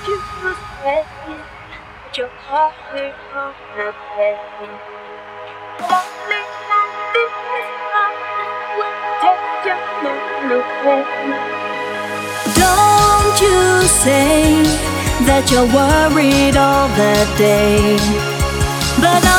you say that your heart will hold the pain? Only like this will take your moon away. Don't you say that you're worried all the day, but